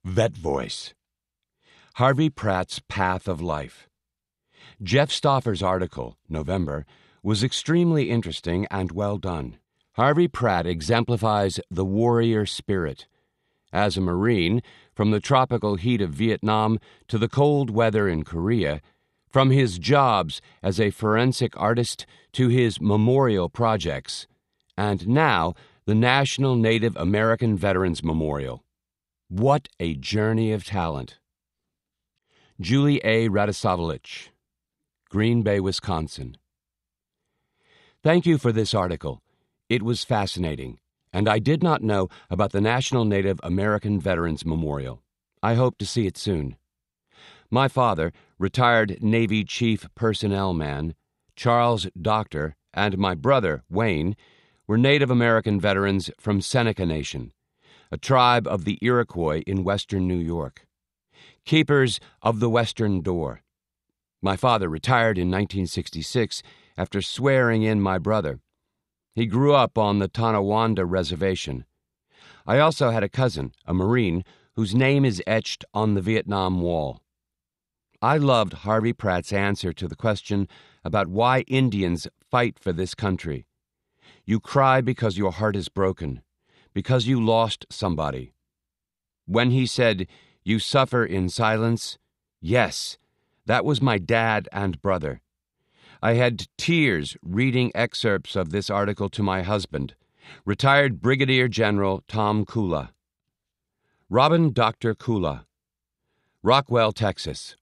Vet Voice. Harvey Pratt's Path of Life. Jeff Stauffer's article, November, was extremely interesting and well done. Harvey Pratt exemplifies the warrior spirit. As a Marine, from the tropical heat of Vietnam to the cold weather in Korea, from his jobs as a forensic artist to his memorial projects, and now the National Native American Veterans Memorial. What a journey of talent. Julie A. Radosavlych, Green Bay, Wisconsin. Thank you for this article. It was fascinating, and I did not know about the National Native American Veterans Memorial. I hope to see it soon. My father, retired Navy Chief Personnel Man, Charles Doctor, and my brother, Wayne, were Native American veterans from Seneca Nation, a tribe of the Iroquois in western New York. Keepers of the Western Door. My father retired in 1966 after swearing in my brother. He grew up on the Tonawanda Reservation. I also had a cousin, a Marine, whose name is etched on the Vietnam Wall. I loved Harvey Pratt's answer to the question about why Indians fight for this country. You cry because your heart is broken, because you lost somebody. When he said, "You suffer in silence," yes, that was my dad and brother. I had tears reading excerpts of this article to my husband, retired Brigadier General Tom Kula. Robin Dr. Kula, Rockwell, Texas.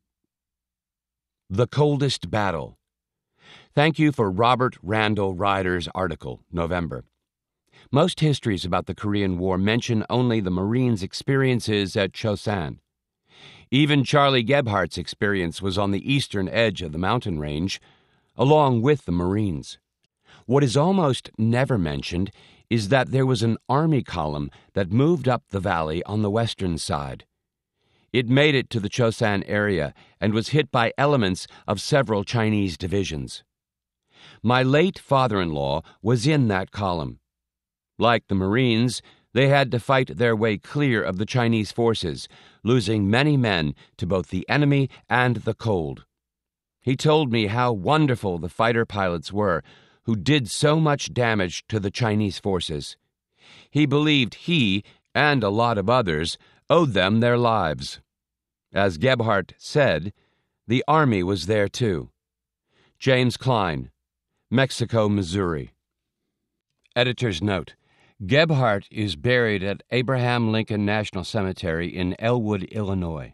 The Coldest Battle. Thank you for Robert Randall Ryder's article, November. Most histories about the Korean War mention only the Marines' experiences at Chosin. Even Charlie Gebhardt's experience was on the eastern edge of the mountain range, along with the Marines. What is almost never mentioned is that there was an army column that moved up the valley on the western side. It made it to the Chosin area and was hit by elements of several Chinese divisions. My late father-in-law was in that column. Like the Marines, they had to fight their way clear of the Chinese forces, losing many men to both the enemy and the cold. He told me how wonderful the fighter pilots were, who did so much damage to the Chinese forces. He believed he, and a lot of others, owed them their lives. As Gebhardt said, the Army was there too. James Klein, Mexico, Missouri. Editor's note: Gebhardt is buried at Abraham Lincoln National Cemetery in Elwood, Illinois.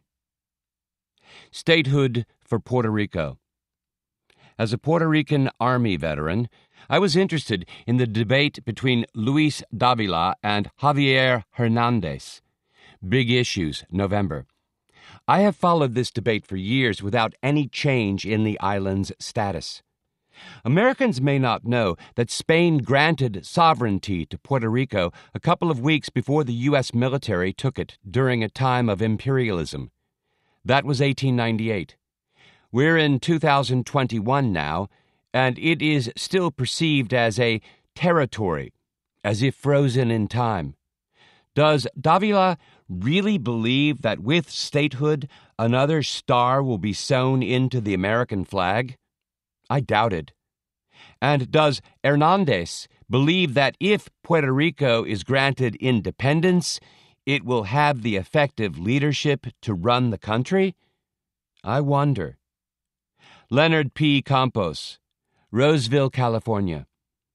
Statehood for Puerto Rico. As a Puerto Rican Army veteran, I was interested in the debate between Luis Davila and Javier Hernandez. Big Issues, November. I have followed this debate for years without any change in the island's status. Americans may not know that Spain granted sovereignty to Puerto Rico a couple of weeks before the U.S. military took it during a time of imperialism. That was 1898. We're in 2021 now, and it is still perceived as a territory, as if frozen in time. Does Davila really believe that with statehood, another star will be sewn into the American flag? I doubt it. And does Hernandez believe that if Puerto Rico is granted independence, it will have the effective leadership to run the country? I wonder. Leonard P. Campos, Roseville, California.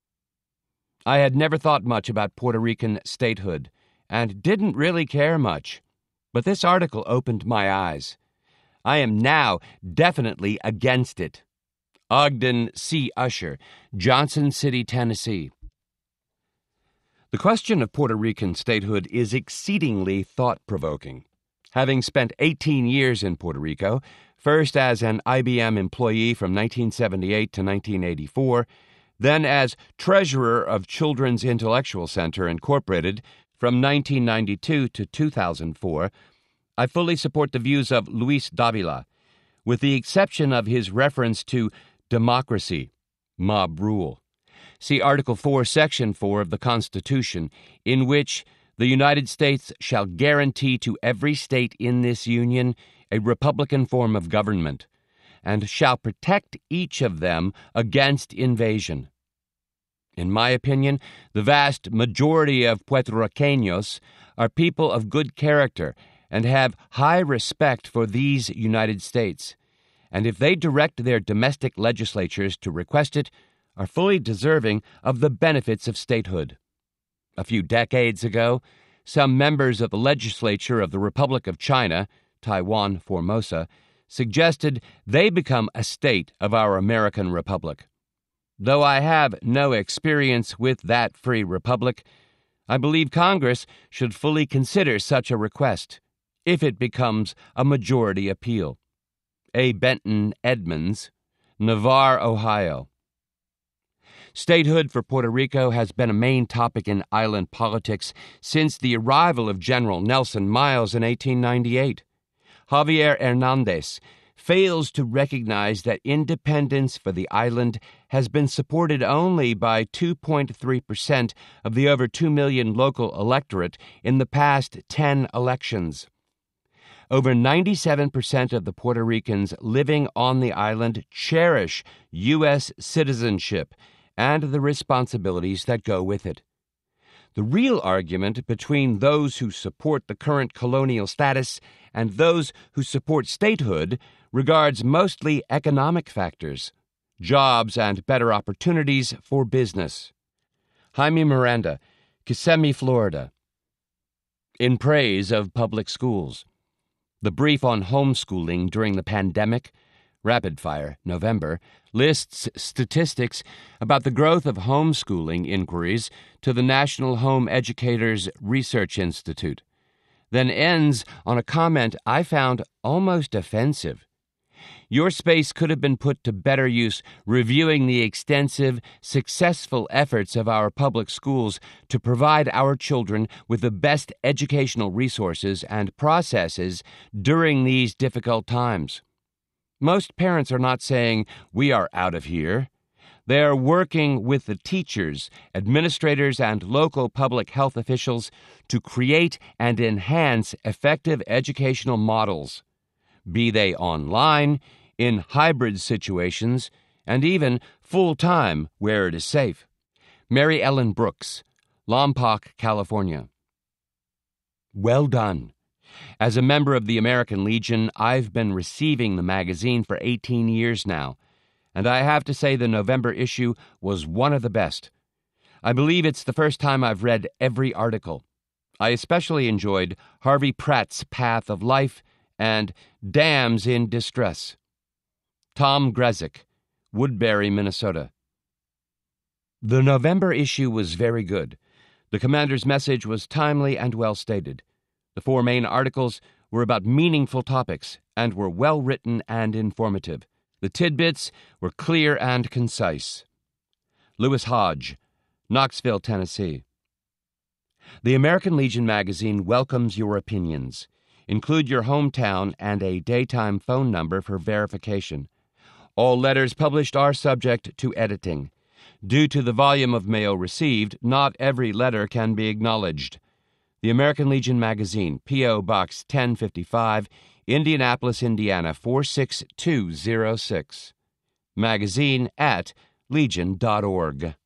I had never thought much about Puerto Rican statehood, and didn't really care much, but this article opened my eyes. I am now definitely against it. Ogden C. Usher, Johnson City, Tennessee. The question of Puerto Rican statehood is exceedingly thought-provoking. Having spent 18 years in Puerto Rico, first as an IBM employee from 1978 to 1984, then as treasurer of Children's Intellectual Center, Incorporated, from 1992 to 2004, I fully support the views of Luis Davila, with the exception of his reference to democracy, mob rule. See Article 4, Section 4 of the Constitution, in which The United States shall guarantee to every state in this union a republican form of government, and shall protect each of them against invasion. In my opinion, the vast majority of Puerto Ricanos are people of good character and have high respect for these United States, and if they direct their domestic legislatures to request it, are fully deserving of the benefits of statehood. A few decades ago, some members of the legislature of the Republic of China, Taiwan Formosa, suggested they become a state of our American Republic. Though I have no experience with that free republic, I believe Congress should fully consider such a request, if it becomes a majority appeal. A. Benton Edmonds, Navarre, Ohio. Statehood for Puerto Rico has been a main topic in island politics since the arrival of General Nelson Miles in 1898. Javier Hernandez fails to recognize that independence for the island has been supported only by 2.3% of the over 2 million local electorate in the past 10 elections. Over 97% of the Puerto Ricans living on the island cherish U.S. citizenship and the responsibilities that go with it. The real argument between those who support the current colonial status and those who support statehood regards mostly economic factors, jobs and better opportunities for business. Jaime Miranda, Kissimmee, Florida. In praise of public schools. The brief on homeschooling during the pandemic, Rapid Fire, November, lists statistics about the growth of homeschooling inquiries to the National Home Educators Research Institute, then ends on a comment I found almost offensive. Your space could have been put to better use reviewing the extensive, successful efforts of our public schools to provide our children with the best educational resources and processes during these difficult times. Most parents are not saying, "We are out of here." They are working with the teachers, administrators, and local public health officials to create and enhance effective educational models, be they online, in hybrid situations, and even full-time where it is safe. Mary Ellen Brooks, Lompoc, California. Well done. As a member of the American Legion, I've been receiving the magazine for 18 years now, and I have to say the November issue was one of the best. I believe it's the first time I've read every article. I especially enjoyed Harvey Pratt's Path of Life and Dams in Distress. Tom Grezik, Woodbury, Minnesota. The November issue was very good. The commander's message was timely and well stated. The 4 main articles were about meaningful topics and were well written and informative. The tidbits were clear and concise. Lewis Hodge, Knoxville, Tennessee. The American Legion magazine welcomes your opinions. Include your hometown and a daytime phone number for verification. All letters published are subject to editing. Due to the volume of mail received, not every letter can be acknowledged. The American Legion magazine, P.O. Box 1055, Indianapolis, Indiana 46206. Magazine at legion.org.